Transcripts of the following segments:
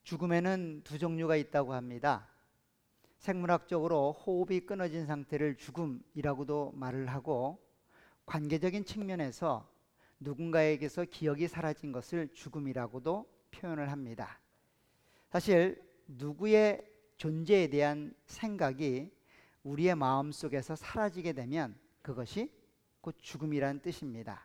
죽음에는 두 종류가 있다고 합니다. 생물학적으로 호흡이 끊어진 상태를 죽음이라고도 말을 하고, 관계적인 측면에서 누군가에게서 기억이 사라진 것을 죽음이라고도 표현을 합니다. 사실 누구의 존재에 대한 생각이 우리의 마음속에서 사라지게 되면 그것이 곧 죽음이라는 뜻입니다.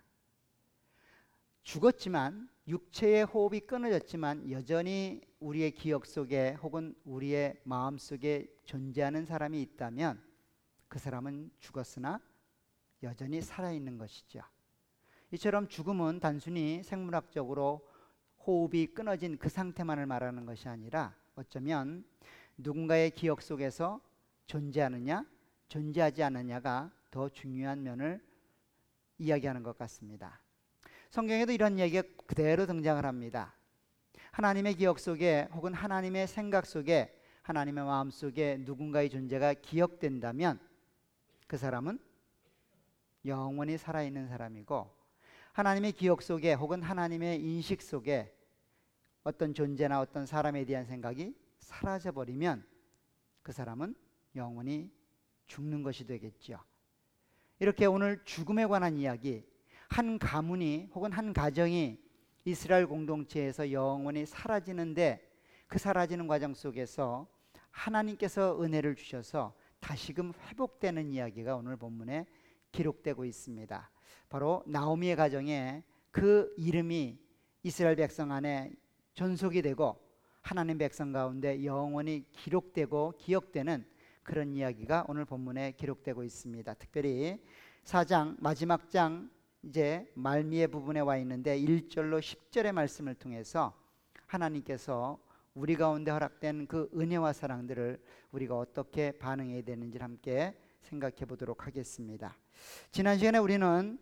죽었지만, 육체의 호흡이 끊어졌지만 여전히 우리의 기억 속에 혹은 우리의 마음 속에 존재하는 사람이 있다면 그 사람은 죽었으나 여전히 살아있는 것이죠. 이처럼 죽음은 단순히 생물학적으로 호흡이 끊어진 그 상태만을 말하는 것이 아니라 어쩌면 누군가의 기억 속에서 존재하느냐 존재하지 않느냐가 더 중요한 면을 이야기하는 것 같습니다. 성경에도 이런 이야기가 그대로 등장을 합니다. 하나님의 기억 속에 혹은 하나님의 생각 속에, 하나님의 마음 속에 누군가의 존재가 기억된다면 그 사람은 영원히 살아있는 사람이고, 하나님의 기억 속에 혹은 하나님의 인식 속에 어떤 존재나 어떤 사람에 대한 생각이 사라져버리면 그 사람은 영원히 죽는 것이 되겠죠. 이렇게 오늘 죽음에 관한 이야기, 한 가문이 혹은 한 가정이 이스라엘 공동체에서 영원히 사라지는데, 그 사라지는 과정 속에서 하나님께서 은혜를 주셔서 다시금 회복되는 이야기가 오늘 본문에 기록되고 있습니다. 바로 나오미의 가정에 그 이름이 이스라엘 백성 안에 존속이 되고 하나님 백성 가운데 영원히 기록되고 기억되는 그런 이야기가 오늘 본문에 기록되고 있습니다. 특별히 4장 마지막 장 이제 말미의 부분에 와 있는데 1절로 10절의 말씀을 통해서 하나님께서 우리 가운데 허락된 그 은혜와 사랑들을 우리가 어떻게 반응해야 되는지를 함께 생각해 보도록 하겠습니다. 지난 시간에 우리는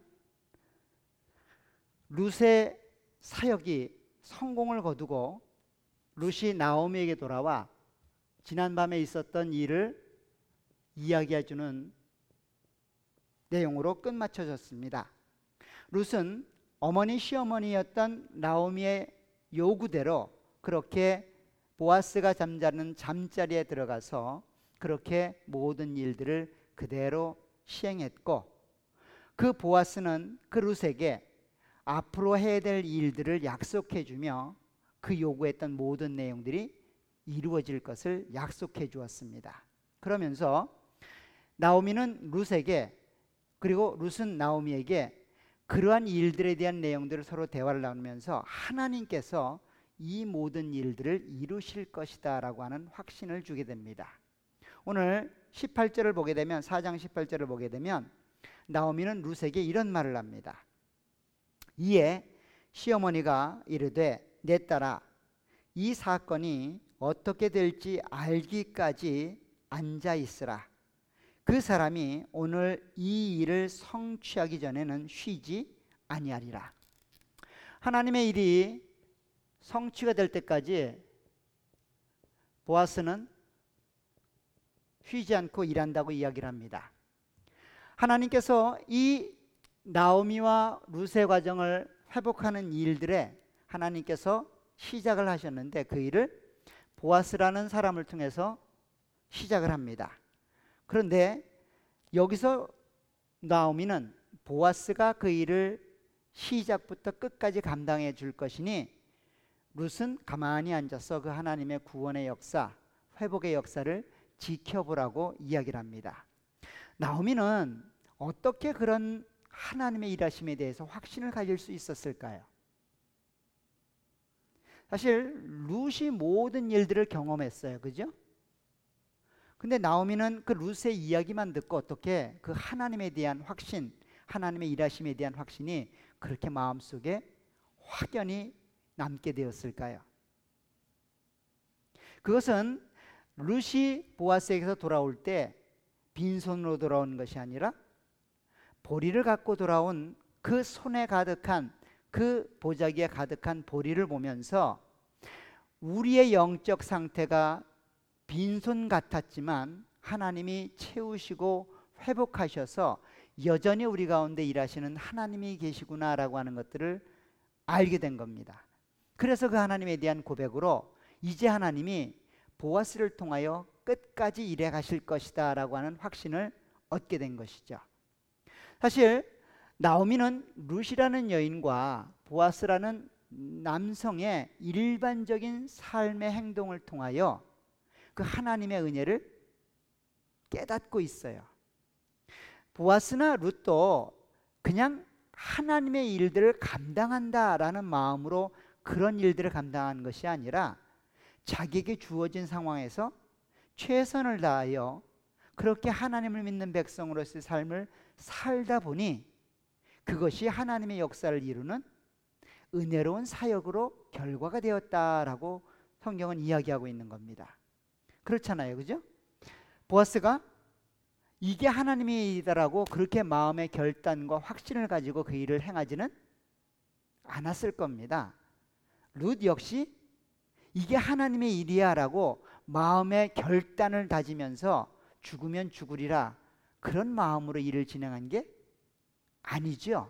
룻의 사역이 성공을 거두고 룻이 나오미에게 돌아와 지난밤에 있었던 일을 이야기해 주는 내용으로 끝마쳐졌습니다. 룻은 어머니 시어머니였던 나오미의 요구대로 그렇게 보아스가 잠자는 잠자리에 들어가서 그렇게 모든 일들을 그대로 시행했고, 그 보아스는 그 룻에게 앞으로 해야 될 일들을 약속해 주며 그 요구했던 모든 내용들이 이루어질 것을 약속해 주었습니다. 그러면서 나오미는 룻에게, 그리고 룻은 나오미에게 그러한 일들에 대한 내용들을 서로 대화를 나누면서 하나님께서 이 모든 일들을 이루실 것이다 라고 하는 확신을 주게 됩니다. 오늘 18절을 보게 되면, 4장 18절을 보게 되면 나오미는 룻에게 이런 말을 합니다. 이에 시어머니가 이르되 내 딸아, 이 사건이 어떻게 될지 알기까지 앉아 있으라. 그 사람이 오늘 이 일을 성취하기 전에는 쉬지 아니하리라. 하나님의 일이 성취가 될 때까지 보아스는 쉬지 않고 일한다고 이야기를 합니다. 하나님께서 이 나오미와 룻의 과정을 회복하는 일들에 하나님께서 시작을 하셨는데 그 일을 보아스라는 사람을 통해서 시작을 합니다. 그런데 여기서 나오미는 보아스가 그 일을 시작부터 끝까지 감당해 줄 것이니 룻은 가만히 앉아서 그 하나님의 구원의 역사, 회복의 역사를 지켜보라고 이야기를 합니다. 나오미는 어떻게 그런 하나님의 일하심에 대해서 확신을 가질 수 있었을까요? 사실 룻이 모든 일들을 경험했어요. 그죠? 근데 나오미는 그 룻의 이야기만 듣고 어떻게 그 하나님에 대한 확신, 하나님의 일하심에 대한 확신이 그렇게 마음속에 확연히 남게 되었을까요? 그것은 룻이 보아스에게서 돌아올 때 빈손으로 돌아온 것이 아니라 보리를 갖고 돌아온 그 손에 가득한, 그 보자기에 가득한 보리를 보면서 우리의 영적 상태가 빈손 같았지만 하나님이 채우시고 회복하셔서 여전히 우리 가운데 일하시는 하나님이 계시구나라고 하는 것들을 알게 된 겁니다. 그래서 그 하나님에 대한 고백으로 이제 하나님이 보아스를 통하여 끝까지 일해 가실 것이다 라고 하는 확신을 얻게 된 것이죠. 사실 나오미는 룻이라는 여인과 보아스라는 남성의 일반적인 삶의 행동을 통하여 그 하나님의 은혜를 깨닫고 있어요. 보아스나 룻도 그냥 하나님의 일들을 감당한다라는 마음으로 그런 일들을 감당한 것이 아니라 자기에게 주어진 상황에서 최선을 다하여 그렇게 하나님을 믿는 백성으로서의 삶을 살다 보니 그것이 하나님의 역사를 이루는 은혜로운 사역으로 결과가 되었다라고 성경은 이야기하고 있는 겁니다. 그렇잖아요, 그죠? 보아스가 이게 하나님의 일이다라고 그렇게 마음의 결단과 확신을 가지고 그 일을 행하지는 않았을 겁니다. 룻 역시 이게 하나님의 일이야 라고 마음의 결단을 다지면서 죽으면 죽으리라 그런 마음으로 일을 진행한 게 아니죠.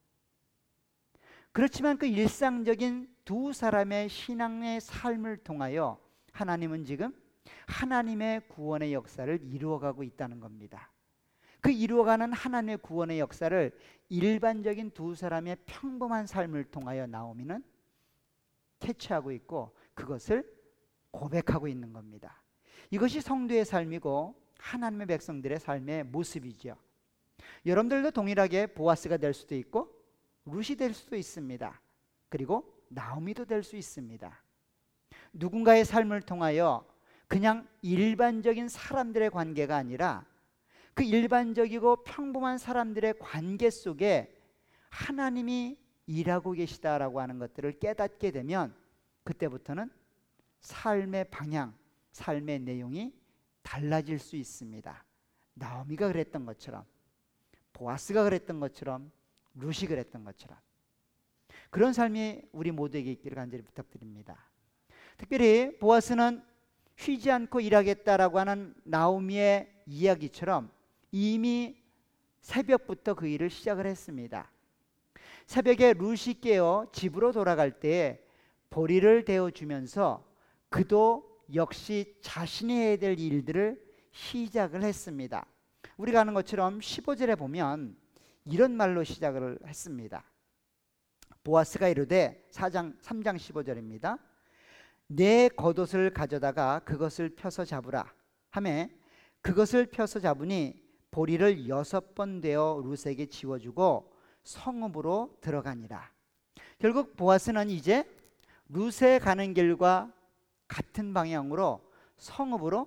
그렇지만 그 일상적인 두 사람의 신앙의 삶을 통하여 하나님은 지금 하나님의 구원의 역사를 이루어가고 있다는 겁니다. 그 이루어가는 하나님의 구원의 역사를 일반적인 두 사람의 평범한 삶을 통하여 나오미는 캐치하고 있고 그것을 고백하고 있는 겁니다. 이것이 성도의 삶이고 하나님의 백성들의 삶의 모습이죠. 여러분들도 동일하게 보아스가 될 수도 있고 룻이 될 수도 있습니다. 그리고 나오미도 될 수 있습니다. 누군가의 삶을 통하여 그냥 일반적인 사람들의 관계가 아니라 그 일반적이고 평범한 사람들의 관계 속에 하나님이 일하고 계시다라고 하는 것들을 깨닫게 되면 그때부터는 삶의 방향, 삶의 내용이 달라질 수 있습니다. 나오미가 그랬던 것처럼, 보아스가 그랬던 것처럼, 룻이 그랬던 것처럼 그런 삶이 우리 모두에게 있기를 간절히 부탁드립니다. 특별히 보아스는 쉬지 않고 일하겠다라고 하는 나오미의 이야기처럼 이미 새벽부터 그 일을 시작을 했습니다. 새벽에 룻이 깨어 집으로 돌아갈 때에 보리를 데워주면서 그도 역시 자신이 해야 될 일들을 시작을 했습니다. 우리가 아는 것처럼 15절에 보면 이런 말로 시작을 했습니다. 보아스가 이르되 3장 15절입니다. 내 겉옷을 가져다가 그것을 펴서 잡으라 하매 그것을 펴서 잡으니 보리를 6번 되어 룻에게 지워주고 성읍으로 들어가니라. 결국 보아스는 이제 룻에 가는 길과 같은 방향으로 성읍으로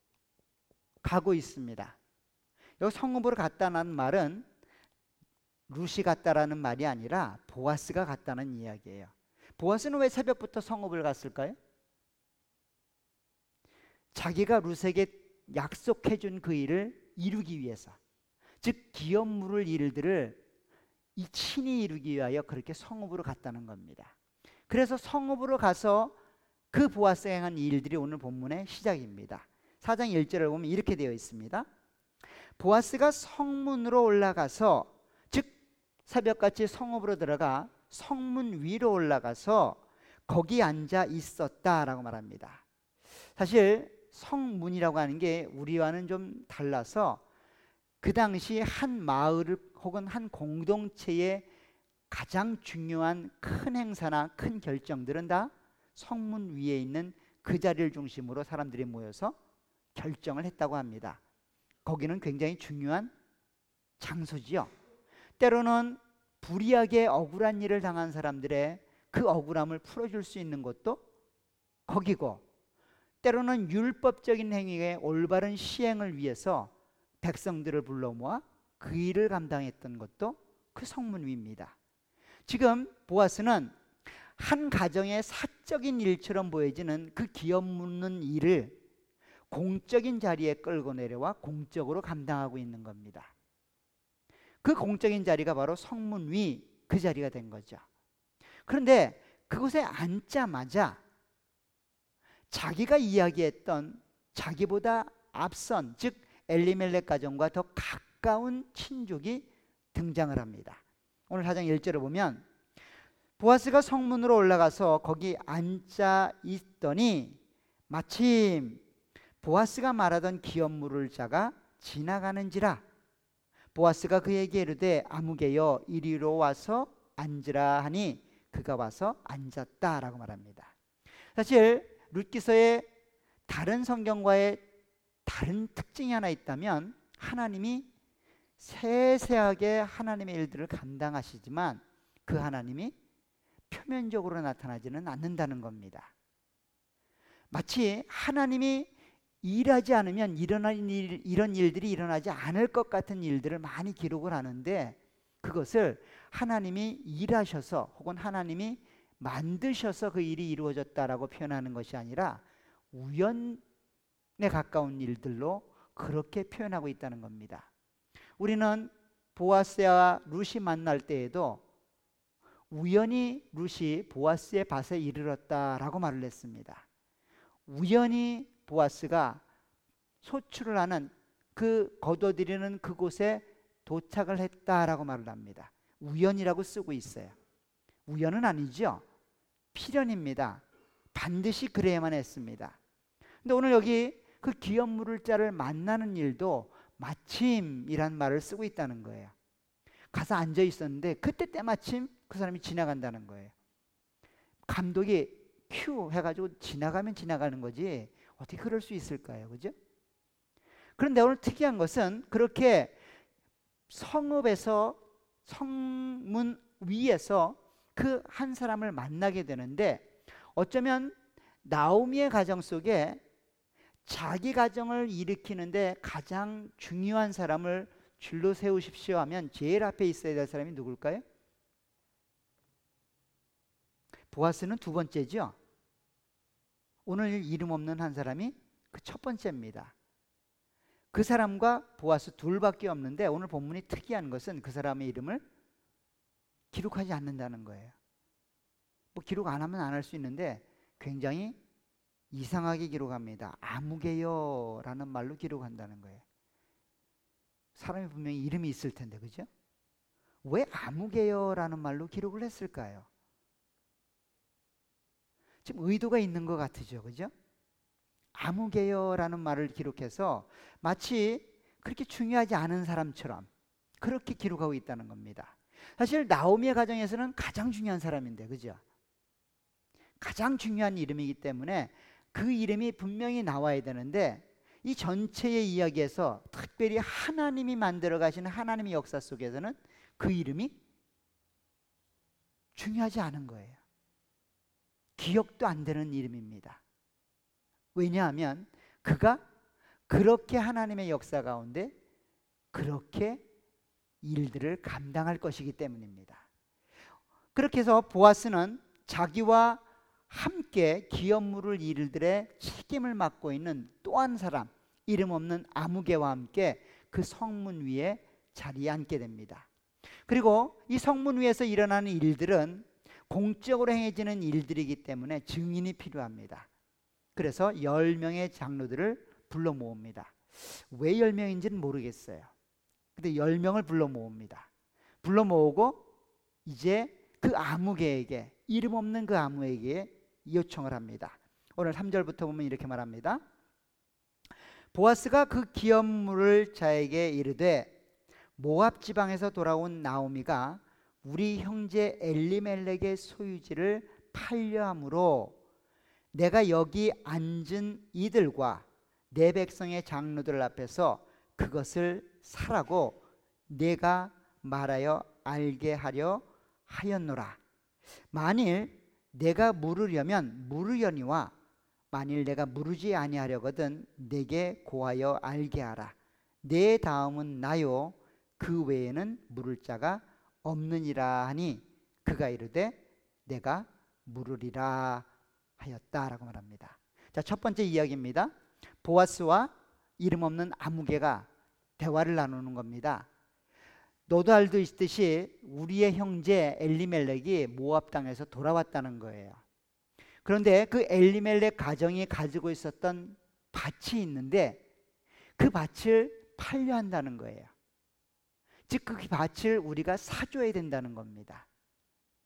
가고 있습니다. 여기 성읍으로 갔다는 말은 룻이 갔다라는 말이 아니라 보아스가 갔다는 이야기예요. 보아스는 왜 새벽부터 성읍을 갔을까요? 자기가 룻에게 약속해 준 그 일을 이루기 위해서, 즉 기업 물을 일들을 이 친히 이루기 위하여 그렇게 성읍으로 갔다는 겁니다. 그래서 성읍으로 가서 그 보아스가 행한 일들이 오늘 본문의 시작입니다. 4장 1절을 보면 이렇게 되어 있습니다. 보아스가 성문으로 올라가서, 즉 새벽같이 성읍으로 들어가 성문 위로 올라가서 거기 앉아 있었다라고 말합니다. 사실 성문이라고 하는 게 우리와는 좀 달라서 그 당시 한 마을 혹은 한 공동체의 가장 중요한 큰 행사나 큰 결정들은 다 성문 위에 있는 그 자리를 중심으로 사람들이 모여서 결정을 했다고 합니다. 거기는 굉장히 중요한 장소지요. 때로는 불의하게 억울한 일을 당한 사람들의 그 억울함을 풀어줄 수 있는 곳도 거기고, 때로는 율법적인 행위의 올바른 시행을 위해서 백성들을 불러 모아 그 일을 감당했던 것도 그 성문 위입니다. 지금 보아스는 한 가정의 사적인 일처럼 보여지는 그 기업 묻는 일을 공적인 자리에 끌고 내려와 공적으로 감당하고 있는 겁니다. 그 공적인 자리가 바로 성문 위 그 자리가 된 거죠. 그런데 그곳에 앉자마자 자기가 이야기했던 자기보다 앞선, 즉 엘리멜렉 가정과 더 가까운 친족이 등장을 합니다. 오늘 4장 1절을 보면 보아스가 성문으로 올라가서 거기 앉아 있더니 마침 보아스가 말하던 기업 물을 자가 지나가는지라. 보아스가 그에게 이르되 아무개여 이리로 와서 앉으라 하니 그가 와서 앉았다라고 말합니다. 사실 룻기서의 다른 성경과의 다른 특징이 하나 있다면, 하나님이 세세하게 하나님의 일들을 감당하시지만 그 하나님이 표면적으로 나타나지는 않는다는 겁니다. 마치 하나님이 일하지 않으면 이런 일들이 일어나지 않을 것 같은 일들을 많이 기록을 하는데, 그것을 하나님이 일하셔서 혹은 하나님이 만드셔서 그 일이 이루어졌다라고 표현하는 것이 아니라 우연에 가까운 일들로 그렇게 표현하고 있다는 겁니다. 우리는 보아스와 룻이 만날 때에도 우연히 룻이 보아스의 밭에 이르렀다라고 말을 했습니다. 우연히 보아스가 소출을 하는 그 거둬들이는 그곳에 도착을 했다라고 말을 합니다. 우연이라고 쓰고 있어요. 우연은 아니죠. 필연입니다. 반드시 그래야만 했습니다. 근데 오늘 여기 그 기업 물을 자를 만나는 일도 마침이란 말을 쓰고 있다는 거예요. 가서 앉아 있었는데 그때 때마침 그 사람이 지나간다는 거예요. 감독이 큐 해가지고 지나가면 지나가는 거지 어떻게 그럴 수 있을까요? 그죠? 그런데 오늘 특이한 것은 그렇게 성읍에서 성문 위에서 그 한 사람을 만나게 되는데, 어쩌면 나오미의 가정 속에 자기 가정을 일으키는데 가장 중요한 사람을 줄로 세우십시오 하면 제일 앞에 있어야 될 사람이 누굴까요? 보아스는 두 번째죠. 오늘 이름 없는 한 사람이 그 첫 번째입니다. 그 사람과 보아스 둘밖에 없는데 오늘 본문이 특이한 것은 그 사람의 이름을 기록하지 않는다는 거예요. 뭐 기록 안 하면 안 할 수 있는데 굉장히 이상하게 기록합니다. 아무개요라는 말로 기록한다는 거예요. 사람이 분명히 이름이 있을 텐데, 그죠? 왜 아무개요라는 말로 기록을 했을까요? 지금 의도가 있는 것 같으죠, 그죠? 아무개요라는 말을 기록해서 마치 그렇게 중요하지 않은 사람처럼 그렇게 기록하고 있다는 겁니다. 사실 나오미의 가정에서는 가장 중요한 사람인데, 그죠? 가장 중요한 이름이기 때문에 그 이름이 분명히 나와야 되는데, 이 전체의 이야기에서 특별히 하나님이 만들어 가시는 하나님의 역사 속에서는 그 이름이 중요하지 않은 거예요. 기억도 안 되는 이름입니다. 왜냐하면 그가 그렇게 하나님의 역사 가운데 그렇게 일들을 감당할 것이기 때문입니다. 그렇게 해서 보아스는 자기와 함께 기업 물을 일들의 책임을 맡고 있는 또 한 사람, 이름 없는 아무개와 함께 그 성문 위에 자리에 앉게 됩니다. 그리고 이 성문 위에서 일어나는 일들은 공적으로 행해지는 일들이기 때문에 증인이 필요합니다. 그래서 10명의 장로들을 불러 모읍니다. 왜 10명인지는 모르겠어요. 근데 10명을 불러 모읍니다. 불러 모으고 이제 그 아무개에게, 이름 없는 그 아무에게 요청을 합니다. 오늘 3절부터 보면 이렇게 말합니다. 보아스가 그 기업 물을 자에게 이르되 모압 지방에서 돌아온 나오미가 우리 형제 엘리멜렉의 소유지를 팔려함으로 내가 여기 앉은 이들과 내 백성의 장로들 앞에서 그것을 사라고 내가 말하여 알게 하려 하였노라. 만일 내가 물으려면 물으려니와 만일 내가 물으지 아니하려거든 내게 고하여 알게 하라. 내 다음은 나요 그 외에는 물을 자가 없느니라 하니 그가 이르되 내가 물으리라 하였다라고 말합니다. 자, 첫 번째 이야기입니다. 보아스와 이름 없는 아무개가 대화를 나누는 겁니다. 너도 알고 있듯이 우리의 형제 엘리멜렉이 모압 땅에서 돌아왔다는 거예요. 그런데 그 엘리멜렉 가정이 가지고 있었던 밭이 있는데 그 밭을 팔려 한다는 거예요. 즉 그 밭을 우리가 사줘야 된다는 겁니다.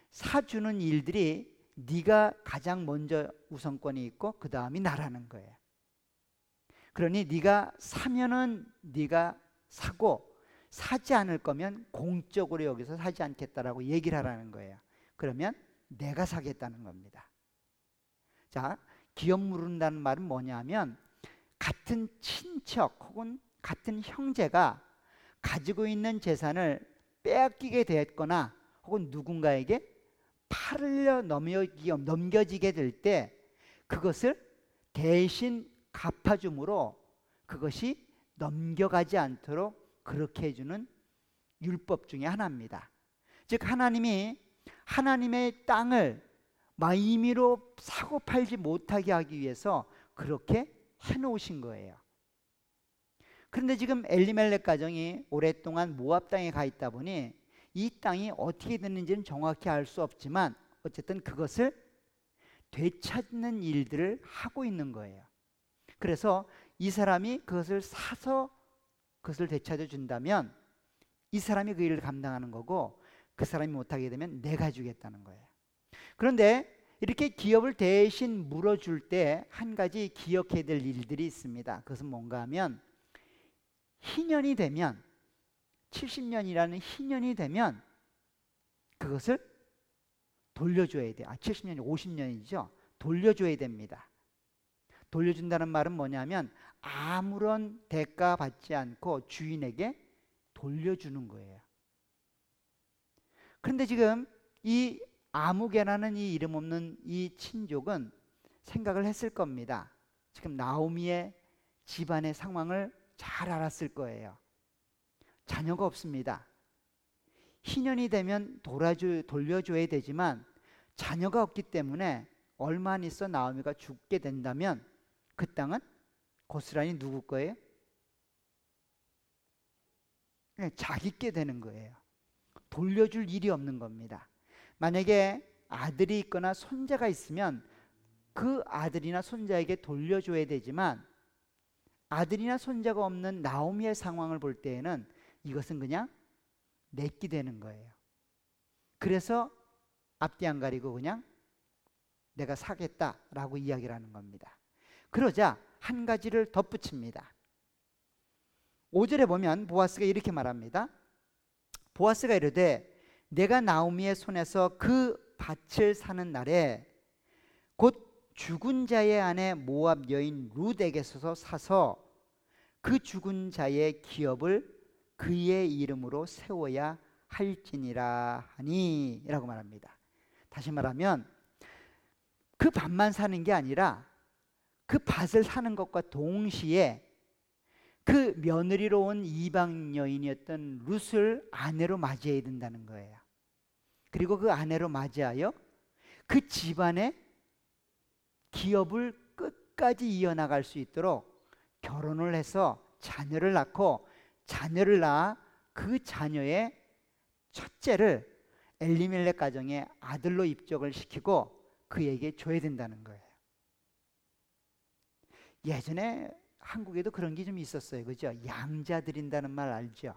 사주는 일들이 네가 가장 먼저 우선권이 있고 그 다음이 나라는 거예요. 그러니 네가 사면은 네가 사고, 사지 않을 거면 공적으로 여기서 사지 않겠다라고 얘기를 하라는 거예요. 그러면 내가 사겠다는 겁니다. 자, 기업 물은다는 말은 뭐냐면 같은 친척 혹은 같은 형제가 가지고 있는 재산을 빼앗기게 됐거나 혹은 누군가에게 팔려 넘겨지게 될 때 그것을 대신 갚아줌으로 그것이 넘겨가지 않도록 그렇게 해주는 율법 중에 하나입니다. 즉 하나님이 하나님의 땅을 임의로 사고 팔지 못하게 하기 위해서 그렇게 해놓으신 거예요. 그런데 지금 엘리멜렉 가정이 오랫동안 모압 땅에 가 있다 보니 이 땅이 어떻게 됐는지는 정확히 알 수 없지만 어쨌든 그것을 되찾는 일들을 하고 있는 거예요. 그래서 이 사람이 그것을 사서 그것을 되찾아 준다면 이 사람이 그 일을 감당하는 거고 그 사람이 못하게 되면 내가 주겠다는 거예요. 그런데 이렇게 기업을 대신 물어줄 때 한 가지 기억해야 될 일들이 있습니다. 그것은 뭔가 하면 희년이 되면 70년이라는 희년이 되면 그것을 돌려줘야 돼요. 70년이 50년이죠. 돌려줘야 됩니다. 돌려준다는 말은 뭐냐면 아무런 대가 받지 않고 주인에게 돌려주는 거예요. 그런데 지금 이 아무개라는 이 이름 없는 이 친족은 생각을 했을 겁니다. 지금 나오미의 집안의 상황을 잘 알았을 거예요. 자녀가 없습니다. 희년이 되면 돌려줘야 되지만 자녀가 없기 때문에 얼마 안 있어 나오미가 죽게 된다면 그 땅은 고스란히 누구 거예요? 자기께 되는 거예요. 돌려줄 일이 없는 겁니다. 만약에 아들이 있거나 손자가 있으면 그 아들이나 손자에게 돌려줘야 되지만 아들이나 손자가 없는 나오미의 상황을 볼 때에는 이것은 그냥 내끼 되는 거예요. 그래서 앞뒤 안 가리고 그냥 내가 사겠다라고 이야기를 하는 겁니다. 그러자 한 가지를 덧붙입니다. 5절에 보면 보아스가 이렇게 말합니다. 보아스가 이르되 내가 나오미의 손에서 그 밭을 사는 날에 곧 죽은 자의 아내 모압 여인 룻에게서 사서 그 죽은 자의 기업을 그의 이름으로 세워야 할지니라 하니 라고 말합니다. 다시 말하면 그 밭만 사는 게 아니라 그 밭을 사는 것과 동시에 그 며느리로 온 이방 여인이었던 룻을 아내로 맞이해야 된다는 거예요. 그리고 그 아내로 맞이하여 그 집안의 기업을 끝까지 이어나갈 수 있도록 결혼을 해서 자녀를 낳고 자녀를 낳아 그 자녀의 첫째를 엘리멜렉 가정의 아들로 입적을 시키고 그에게 줘야 된다는 거예요. 예전에 한국에도 그런 게 좀 있었어요. 그죠? 양자 드린다는 말 알죠?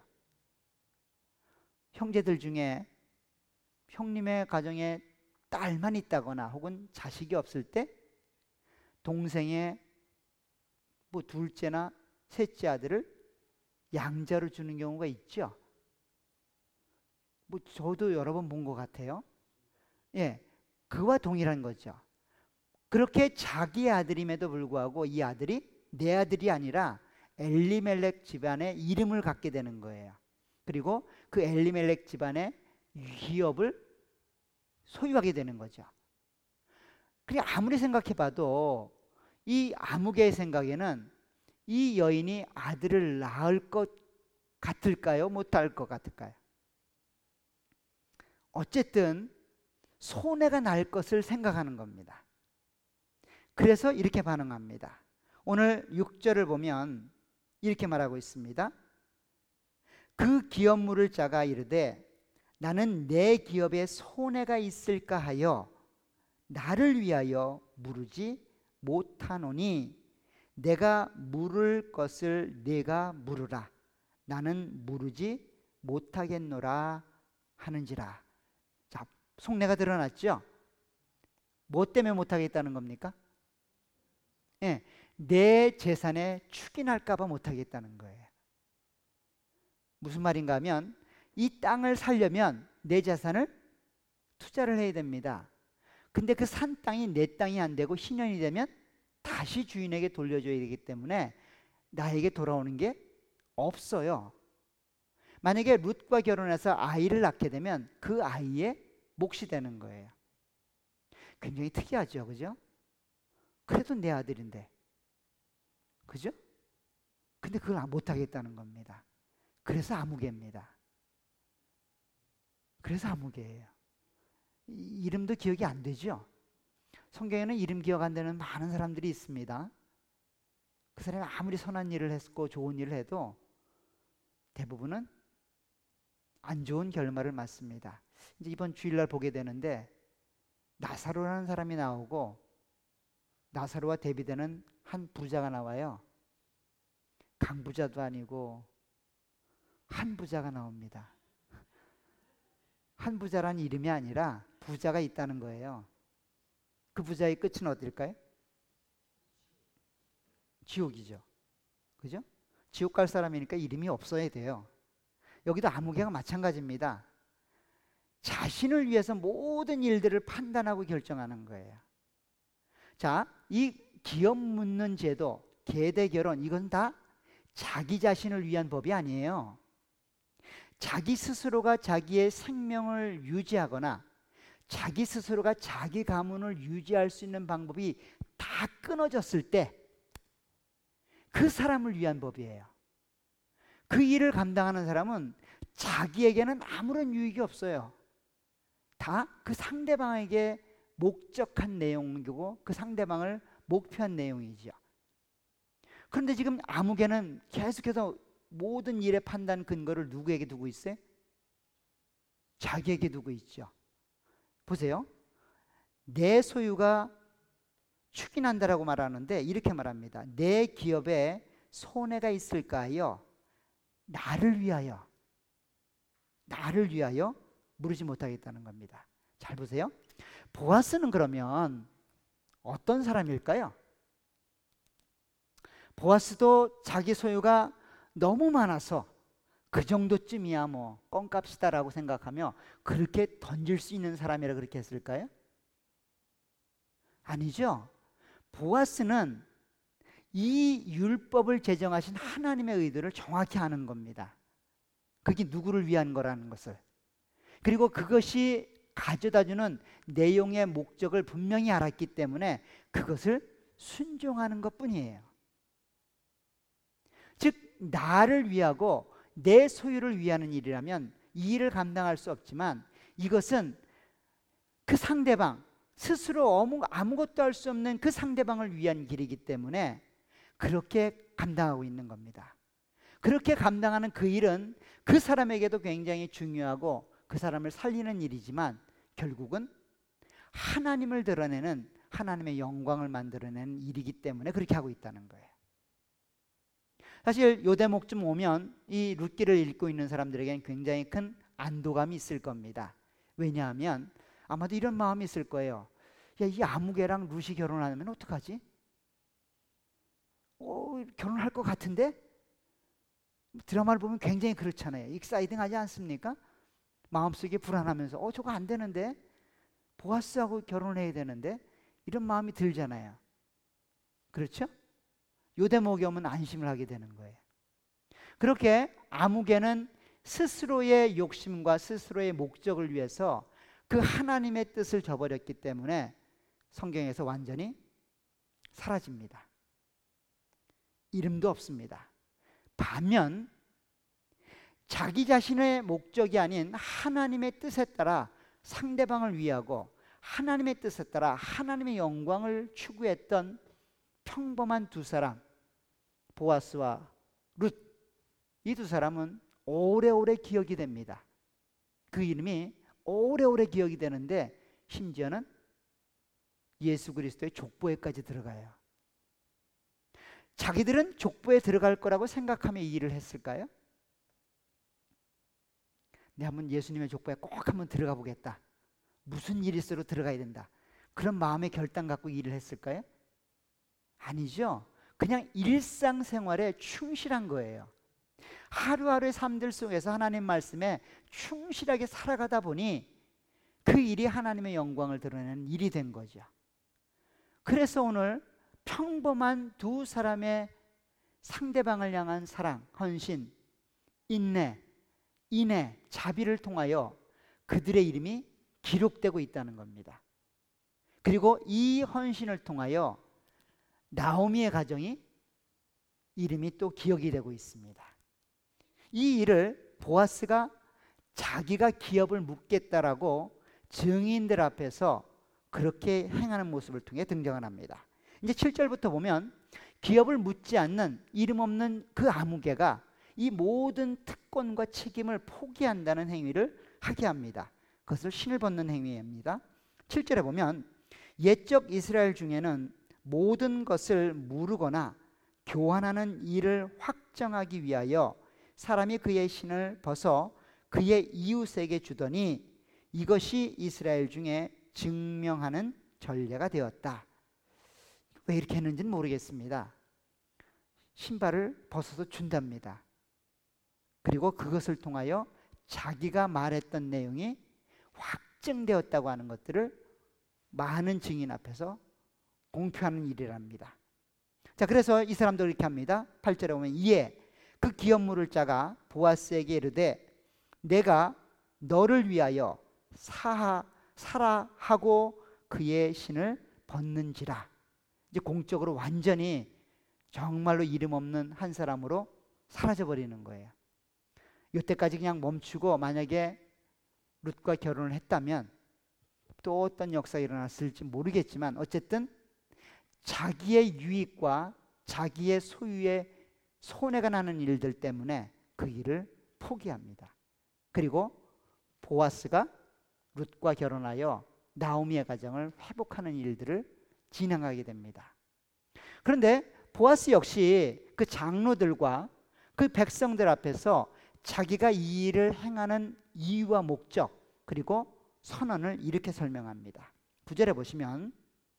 형제들 중에 형님의 가정에 딸만 있다거나 혹은 자식이 없을 때 동생의 뭐 둘째나 셋째 아들을 양자로 주는 경우가 있죠. 뭐 저도 여러 번 본 것 같아요. 예, 그와 동일한 거죠. 그렇게 자기 아들임에도 불구하고 이 아들이 내 아들이 아니라 엘리멜렉 집안의 이름을 갖게 되는 거예요. 그리고 그 엘리멜렉 집안의 기업을 소유하게 되는 거죠. 그냥 아무리 생각해봐도 이 아무개의 생각에는 이 여인이 아들을 낳을 것 같을까요? 못할 것 같을까요? 어쨌든 손해가 날 것을 생각하는 겁니다. 그래서 이렇게 반응합니다. 오늘 6절을 보면 이렇게 말하고 있습니다. 그 기업물을 짜가 이르되 나는 내 기업에 손해가 있을까 하여 나를 위하여 물으지 못하노니 내가 물을 것을 네가 물으라. 나는 물으지 못하겠노라 하는지라. 자, 속내가 드러났죠. 뭐 때문에 못하겠다는 겁니까? 예, 내 재산에 축인할까 봐 못하겠다는 거예요. 무슨 말인가 하면 이 땅을 살려면 내 재산을 투자를 해야 됩니다. 근데 그 산 땅이 내 땅이 안 되고 신현이 되면 다시 주인에게 돌려줘야 되기 때문에 나에게 돌아오는 게 없어요. 만약에 룻과 결혼해서 아이를 낳게 되면 그 아이의 몫이 되는 거예요. 굉장히 특이하죠, 그죠? 그래도 내 아들인데, 그죠? 근데 그걸 못하겠다는 겁니다. 그래서 아무개입니다. 그래서 아무개예요. 이름도 기억이 안 되죠? 성경에는 이름 기억 안 되는 많은 사람들이 있습니다. 그 사람이 아무리 선한 일을 했고 좋은 일을 해도 대부분은 안 좋은 결말을 맞습니다. 이제 이번 주일날 보게 되는데 나사로라는 사람이 나오고 나사로와 대비되는 한 부자가 나와요. 강부자도 아니고 한 부자가 나옵니다. 한 부자란 이름이 아니라 부자가 있다는 거예요. 그 부자의 끝은 어딜까요? 지옥이죠. 그죠? 지옥 갈 사람이니까 이름이 없어야 돼요. 여기도 아무개가 마찬가지입니다. 자신을 위해서 모든 일들을 판단하고 결정하는 거예요. 자, 이 기업 묻는 제도, 계대 결혼, 이건 다 자기 자신을 위한 법이 아니에요. 자기 스스로가 자기의 생명을 유지하거나 자기 스스로가 자기 가문을 유지할 수 있는 방법이 다 끊어졌을 때 그 사람을 위한 법이에요. 그 일을 감당하는 사람은 자기에게는 아무런 유익이 없어요. 다 그 상대방에게 목적한 내용이고 그 상대방을 목표한 내용이죠. 그런데 지금 아무개는 계속해서 모든 일의 판단 근거를 누구에게 두고 있어요? 자기에게 두고 있죠. 보세요. 내 소유가 축인한다라고 말하는데 이렇게 말합니다. 내 기업에 손해가 있을까요? 나를 위하여 물으지 못하겠다는 겁니다. 잘 보세요. 보아스는 그러면 어떤 사람일까요? 보아스도 자기 소유가 너무 많아서 그 정도쯤이야 뭐 껌값이다라고 생각하며 그렇게 던질 수 있는 사람이라 그렇게 했을까요? 아니죠. 보아스는 이 율법을 제정하신 하나님의 의도를 정확히 아는 겁니다. 그게 누구를 위한 거라는 것을. 그리고 그것이 가져다주는 내용의 목적을 분명히 알았기 때문에 그것을 순종하는 것뿐이에요. 즉 나를 위하고 내 소유를 위하는 일이라면 이 일을 감당할 수 없지만 이것은 그 상대방 스스로 아무것도 할 수 없는 그 상대방을 위한 길이기 때문에 그렇게 감당하고 있는 겁니다. 그렇게 감당하는 그 일은 그 사람에게도 굉장히 중요하고 그 사람을 살리는 일이지만 결국은 하나님을 드러내는 하나님의 영광을 만들어내는 일이기 때문에 그렇게 하고 있다는 거예요. 사실 요 대목쯤 오면 이 룻기를 읽고 있는 사람들에게는 굉장히 큰 안도감이 있을 겁니다. 왜냐하면 아마도 이런 마음이 있을 거예요. 야, 이 아무개랑 룻이 결혼하면 어떡하지? 결혼할 것 같은데? 드라마를 보면 굉장히 그렇잖아요. 익사이딩하지 않습니까? 마음속에 불안하면서 저거 안 되는데? 보아스하고 결혼해야 되는데? 이런 마음이 들잖아요. 그렇죠? 요 대목에 오면 안심을 하게 되는 거예요. 그렇게 아무개는 스스로의 욕심과 스스로의 목적을 위해서 그 하나님의 뜻을 저버렸기 때문에 성경에서 완전히 사라집니다. 이름도 없습니다. 반면 자기 자신의 목적이 아닌 하나님의 뜻에 따라 상대방을 위하고 하나님의 뜻에 따라 하나님의 영광을 추구했던 평범한 두 사람, 보아스와 룻, 이 두 사람은 오래오래 기억이 됩니다. 그 이름이 오래오래 기억이 되는데 심지어는 예수 그리스도의 족보에까지 들어가요. 자기들은 족보에 들어갈 거라고 생각하며 이 일을 했을까요? 네, 한번 예수님의 족보에 꼭 한번 들어가 보겠다. 무슨 일이 있어도 들어가야 된다, 그런 마음의 결단 갖고 일을 했을까요? 아니죠. 그냥 일상생활에 충실한 거예요. 하루하루의 삶들 속에서 하나님 말씀에 충실하게 살아가다 보니 그 일이 하나님의 영광을 드러내는 일이 된 거죠. 그래서 오늘 평범한 두 사람의 상대방을 향한 사랑, 헌신, 인내, 인애, 자비를 통하여 그들의 이름이 기록되고 있다는 겁니다. 그리고 이 헌신을 통하여 나오미의 가정이 이름이 또 기억이 되고 있습니다. 이 일을 보아스가 자기가 기업을 묻겠다라고 증인들 앞에서 그렇게 행하는 모습을 통해 등장을 합니다. 이제 7절부터 보면 기업을 묻지 않는 이름 없는 그 아무개가 이 모든 특권과 책임을 포기한다는 행위를 하게 합니다. 그것을 신을 벗는 행위입니다. 7절에 보면 옛적 이스라엘 중에는 모든 것을 무르거나 교환하는 일을 확정하기 위하여 사람이 그의 신을 벗어 그의 이웃에게 주더니 이것이 이스라엘 중에 증명하는 전례가 되었다. 왜 이렇게 했는지는 모르겠습니다. 신발을 벗어서 준답니다. 그리고 그것을 통하여 자기가 말했던 내용이 확증되었다고 하는 것들을 많은 증인 앞에서 공표하는 일이랍니다. 자, 그래서 이 사람도 이렇게 합니다. 8절에 보면 이에 그 기업 물을 자가 보아스에게 이르되 내가 너를 위하여 사라 하고 그의 신을 벗는지라. 이제 공적으로 완전히 정말로 이름 없는 한 사람으로 사라져 버리는 거예요. 이때까지 그냥 멈추고 만약에 룻과 결혼을 했다면 또 어떤 역사가 일어났을지 모르겠지만 어쨌든 자기의 유익과 자기의 소유에 손해가 나는 일들 때문에 그 일을 포기합니다. 그리고 보아스가 룻과 결혼하여 나오미의 가정을 회복하는 일들을 진행하게 됩니다. 그런데 보아스 역시 그 장로들과 그 백성들 앞에서 자기가 이 일을 행하는 이유와 목적 그리고 선언을 이렇게 설명합니다. 9절에 보시면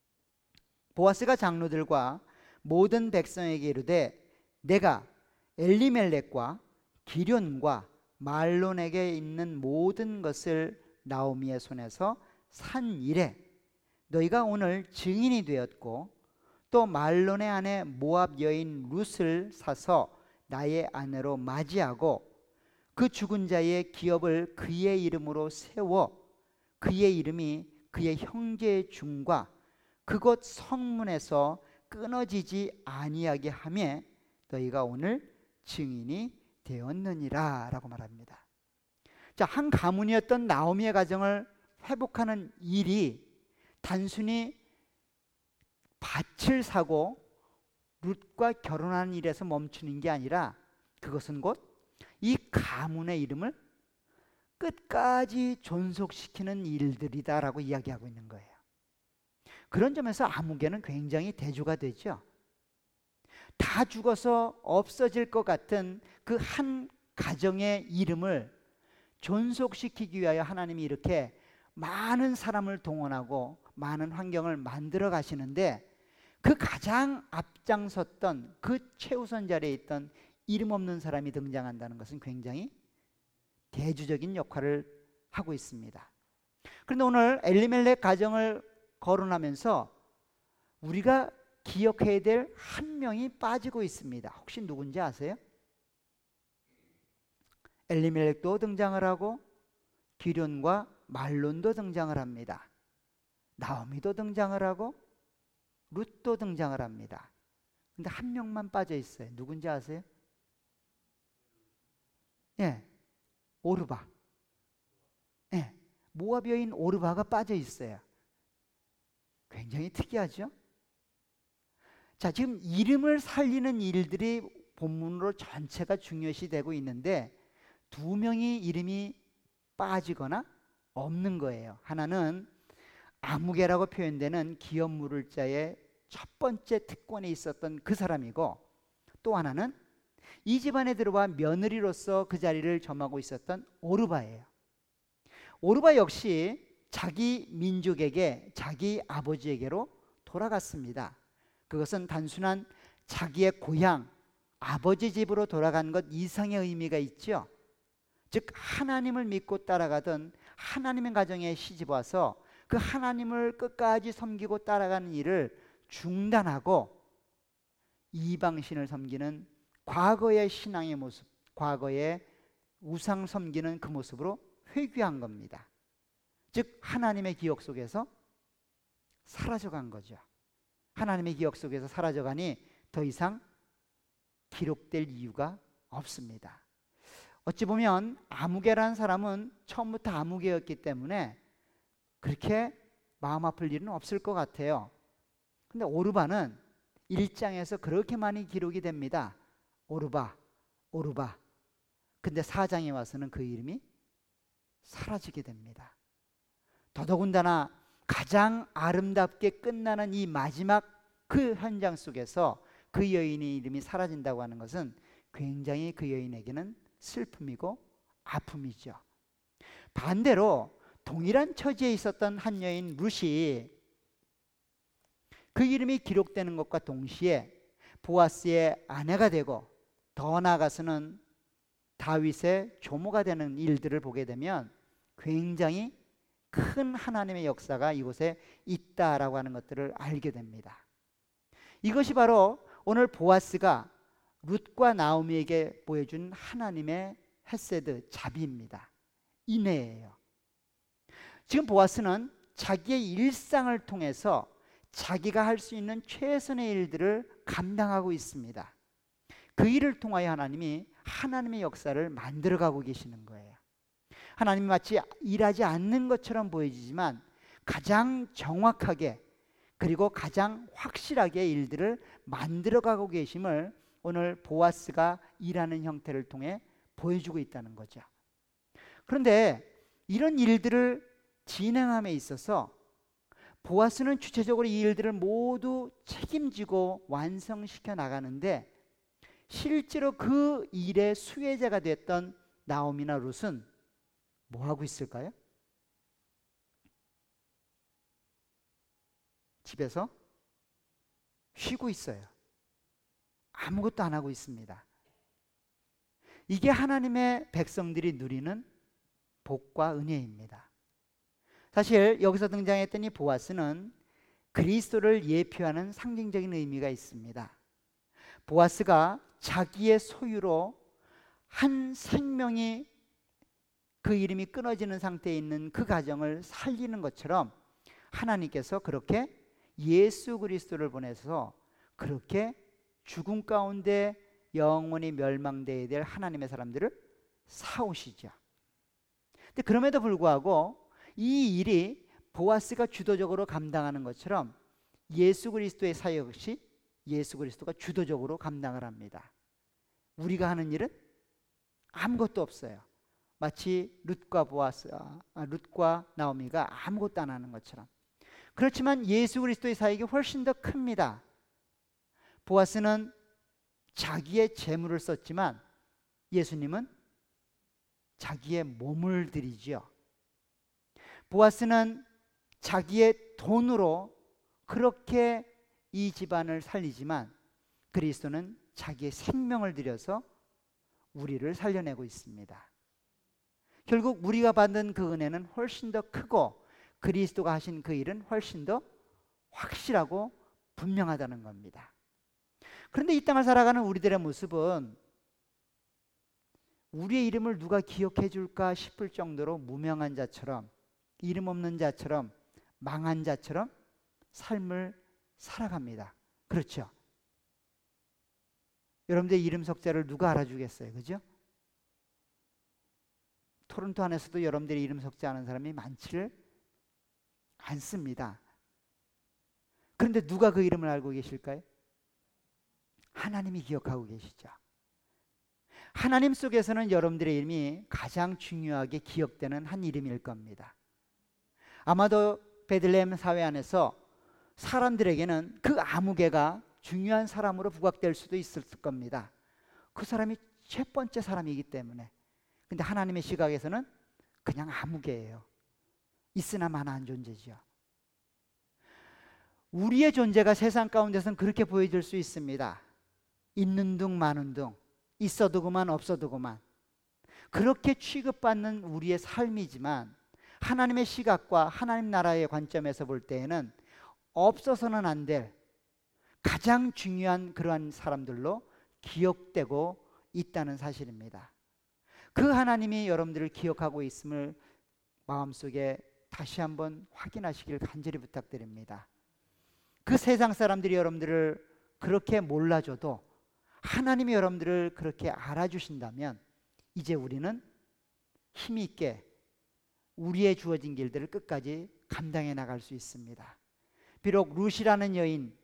보아스가 장로들과 모든 백성에게 이르되 내가 엘리멜렉과 기련과 말론에게 있는 모든 것을 나오미의 손에서 산 이래 너희가 오늘 증인이 되었고 또 말론의 아내 모압 여인 룻을 사서 나의 아내로 맞이하고 그 죽은 자의 기업을 그의 이름으로 세워 그의 이름이 그의 형제의 중과 그곳 성문에서 끊어지지 아니하게 하며 너희가 오늘 증인이 되었느니라 라고 말합니다. 자, 한 가문이었던 나오미의 가정을 회복하는 일이 단순히 밭을 사고 룻과 결혼하는 일에서 멈추는 게 아니라 그것은 곧 이 가문의 이름을 끝까지 존속시키는 일들이다라고 이야기하고 있는 거예요. 그런 점에서 아무개는 굉장히 대조가 되죠. 다 죽어서 없어질 것 같은 그 한 가정의 이름을 존속시키기 위하여 하나님이 이렇게 많은 사람을 동원하고 많은 환경을 만들어 가시는데 그 가장 앞장섰던 그 최우선 자리에 있던 이름 없는 사람이 등장한다는 것은 굉장히 대주적인 역할을 하고 있습니다. 그런데 오늘 엘리멜렉 가정을 거론하면서 우리가 기억해야 될 한 명이 빠지고 있습니다. 혹시 누군지 아세요? 엘리멜렉도 등장을 하고 기련과 말론도 등장을 합니다. 나오미도 등장을 하고 룻도 등장을 합니다. 근데 한 명만 빠져 있어요. 누군지 아세요? 예, 오르바. 예, 모압 여인 오르바가 빠져 있어요. 굉장히 특이하죠? 자, 지금 이름을 살리는 일들이 본문으로 전체가 중요시 되고 있는데 두 명이 이름이 빠지거나 없는 거예요. 하나는 아무개라고 표현되는 기업 물을 자의 첫 번째 특권에 있었던 그 사람이고 또 하나는 이 집안에 들어와 며느리로서 그 자리를 점하고 있었던 오르바예요. 오르바 역시 자기 민족에게, 자기 아버지에게로 돌아갔습니다. 그것은 단순한 자기의 고향, 아버지 집으로 돌아간 것 이상의 의미가 있죠. 즉 하나님을 믿고 따라가던 하나님의 가정에 시집 와서 그 하나님을 끝까지 섬기고 따라가는 일을 중단하고 이방신을 섬기는 과거의 신앙의 모습, 과거의 우상 섬기는 그 모습으로 회귀한 겁니다. 즉 하나님의 기억 속에서 사라져간 거죠. 하나님의 기억 속에서 사라져가니 더 이상 기록될 이유가 없습니다. 어찌 보면 아무개라는 사람은 처음부터 아무개였기 때문에 그렇게 마음 아플 일은 없을 것 같아요. 근데 오르바는 1장에서 그렇게 많이 기록이 됩니다. 오르바, 오르바. 근데 4장에 와서는 그 이름이 사라지게 됩니다. 더더군다나 가장 아름답게 끝나는 이 마지막 그 현장 속에서 그 여인의 이름이 사라진다고 하는 것은 굉장히 그 여인에게는 슬픔이고 아픔이죠. 반대로 동일한 처지에 있었던 한 여인 룻이 그 이름이 기록되는 것과 동시에 보아스의 아내가 되고 더 나아가서는 다윗의 조모가 되는 일들을 보게 되면 굉장히 큰 하나님의 역사가 이곳에 있다라고 하는 것들을 알게 됩니다. 이것이 바로 오늘 보아스가 룻과 나오미에게 보여준 하나님의 헤세드, 자비입니다. 인애예요. 지금 보아스는 자기의 일상을 통해서 자기가 할 수 있는 최선의 일들을 감당하고 있습니다. 그 일을 통하여 하나님이 하나님의 역사를 만들어가고 계시는 거예요. 하나님이 마치 일하지 않는 것처럼 보여지지만 가장 정확하게 그리고 가장 확실하게 일들을 만들어가고 계심을 오늘 보아스가 일하는 형태를 통해 보여주고 있다는 거죠. 그런데 이런 일들을 진행함에 있어서 보아스는 주체적으로 이 일들을 모두 책임지고 완성시켜 나가는데 실제로 그 일의 수혜자가 됐던 나오미나 룻은 뭐 하고 있을까요? 집에서 쉬고 있어요. 아무것도 안 하고 있습니다. 이게 하나님의 백성들이 누리는 복과 은혜입니다. 사실 여기서 등장했던 이 보아스는 그리스도를 예표하는 상징적인 의미가 있습니다. 보아스가 자기의 소유로 한 생명이 그 이름이 끊어지는 상태에 있는 그 가정을 살리는 것처럼 하나님께서 그렇게 예수 그리스도를 보내서 그렇게 죽음 가운데 영원히 멸망되어야 될 하나님의 사람들을 사오시죠. 근데 그럼에도 불구하고 이 일이 보아스가 주도적으로 감당하는 것처럼 예수 그리스도의 사역 역시 예수 그리스도가 주도적으로 감당을 합니다. 우리가 하는 일은 아무것도 없어요. 마치 룻과 나오미가 아무것도 안 하는 것처럼. 그렇지만 예수 그리스도의 사역이 훨씬 더 큽니다. 보아스는 자기의 재물을 썼지만 예수님은 자기의 몸을 드리죠. 보아스는 자기의 돈으로 그렇게 이 집안을 살리지만 그리스도는 자기의 생명을 들여서 우리를 살려내고 있습니다. 결국 우리가 받는 그 은혜는 훨씬 더 크고 그리스도가 하신 그 일은 훨씬 더 확실하고 분명하다는 겁니다. 그런데 이 땅을 살아가는 우리들의 모습은 우리의 이름을 누가 기억해 줄까 싶을 정도로 무명한 자처럼, 이름 없는 자처럼, 망한 자처럼 삶을 살아갑니다. 그렇죠? 여러분들의 이름 석자를 누가 알아주겠어요? 그죠? 토론토 안에서도 여러분들의 이름 석자 아는 사람이 많지를 않습니다. 그런데 누가 그 이름을 알고 계실까요? 하나님이 기억하고 계시죠. 하나님 속에서는 여러분들의 이름이 가장 중요하게 기억되는 한 이름일 겁니다. 아마도 베들레헴 사회 안에서 사람들에게는 그 아무개가 중요한 사람으로 부각될 수도 있을 겁니다. 그 사람이 첫 번째 사람이기 때문에. 근데 하나님의 시각에서는 그냥 아무개예요. 있으나 마나한 존재지요. 우리의 존재가 세상 가운데서는 그렇게 보여질 수 있습니다. 있는 둥 마는 둥, 있어도 그만 없어도 그만, 그렇게 취급받는 우리의 삶이지만 하나님의 시각과 하나님 나라의 관점에서 볼 때에는 없어서는 안 될 가장 중요한 그러한 사람들로 기억되고 있다는 사실입니다. 그 하나님이 여러분들을 기억하고 있음을 마음속에 다시 한번 확인하시길 간절히 부탁드립니다. 그 세상 사람들이 여러분들을 그렇게 몰라줘도 하나님이 여러분들을 그렇게 알아주신다면 이제 우리는 힘 있게 우리의 주어진 길들을 끝까지 감당해 나갈 수 있습니다. 비록 룻이라는 여인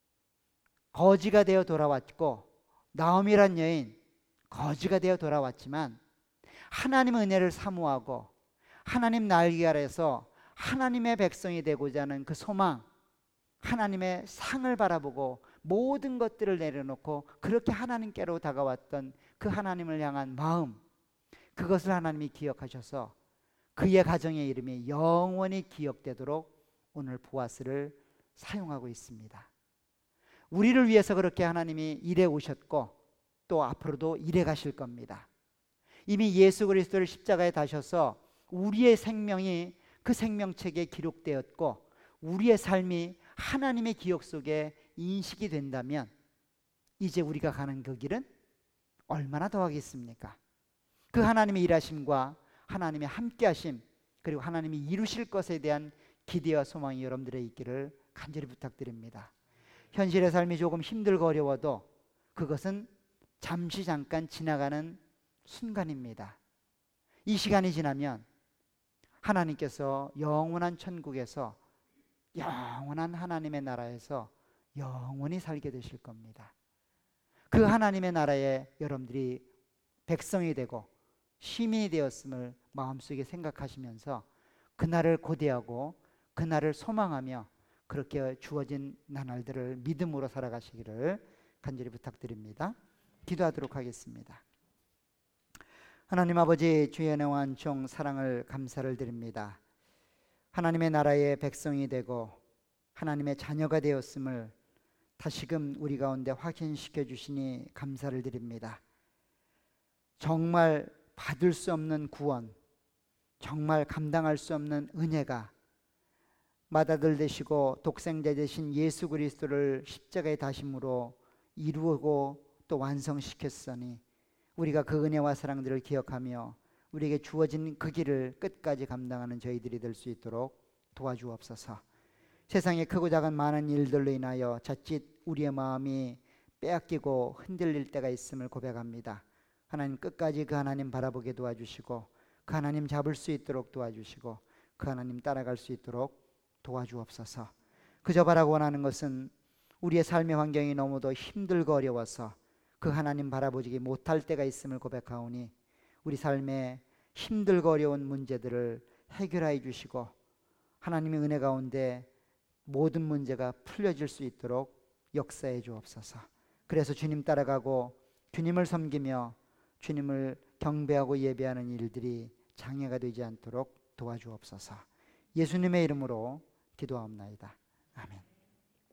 거지가 되어 돌아왔고 나오미란 여인 거지가 되어 돌아왔지만 하나님의 은혜를 사모하고 하나님 날개 아래서 하나님의 백성이 되고자 하는 그 소망, 하나님의 상을 바라보고 모든 것들을 내려놓고 그렇게 하나님께로 다가왔던 그 하나님을 향한 마음, 그것을 하나님이 기억하셔서 그의 가정의 이름이 영원히 기억되도록 오늘 보아스를 사용하고 있습니다. 우리를 위해서 그렇게 하나님이 일해 오셨고 또 앞으로도 일해 가실 겁니다. 이미 예수 그리스도를 십자가에 다셔서 우리의 생명이 그 생명책에 기록되었고 우리의 삶이 하나님의 기억 속에 인식이 된다면 이제 우리가 가는 그 길은 얼마나 더하겠습니까? 그 하나님의 일하심과 하나님의 함께하심, 그리고 하나님이 이루실 것에 대한 기대와 소망이 여러분들의 있기를 간절히 부탁드립니다. 현실의 삶이 조금 힘들고 어려워도 그것은 잠시 잠깐 지나가는 순간입니다. 이 시간이 지나면 하나님께서 영원한 천국에서 영원한 하나님의 나라에서 영원히 살게 되실 겁니다. 그 하나님의 나라에 여러분들이 백성이 되고 시민이 되었음을 마음속에 생각하시면서 그날을 고대하고 그날을 소망하며 그렇게 주어진 나날들을 믿음으로 살아가시기를 간절히 부탁드립니다. 기도하도록 하겠습니다. 하나님 아버지, 주의 영원한 종 사랑을 감사를 드립니다. 하나님의 나라의 백성이 되고 하나님의 자녀가 되었음을 다시금 우리 가운데 확인시켜 주시니 감사를 드립니다. 정말 받을 수 없는 구원, 정말 감당할 수 없는 은혜가 맏아들 되시고 독생자 되신 예수 그리스도를 십자가에 다심으로 이루고 또 완성시켰으니 우리가 그 은혜와 사랑들을 기억하며 우리에게 주어진 그 길을 끝까지 감당하는 저희들이 될 수 있도록 도와주옵소서. 세상에 크고 작은 많은 일들로 인하여 자칫 우리의 마음이 빼앗기고 흔들릴 때가 있음을 고백합니다. 하나님 끝까지 그 하나님 바라보게 도와주시고 그 하나님 잡을 수 있도록 도와주시고 그 하나님 따라갈 수 있도록 도와주옵소서. 그저 바라고 원하는 것은 우리의 삶의 환경이 너무도 힘들고 어려워서 그 하나님 바라보지 못할 때가 있음을 고백하오니 우리 삶에 힘들고 어려운 문제들을 해결하여 주시고 하나님의 은혜 가운데 모든 문제가 풀려질 수 있도록 역사해 주옵소서. 그래서 주님 따라가고 주님을 섬기며 주님을 경배하고 예배하는 일들이 장애가 되지 않도록 도와주옵소서. 예수님의 이름으로 기도하옵나이다. 아멘.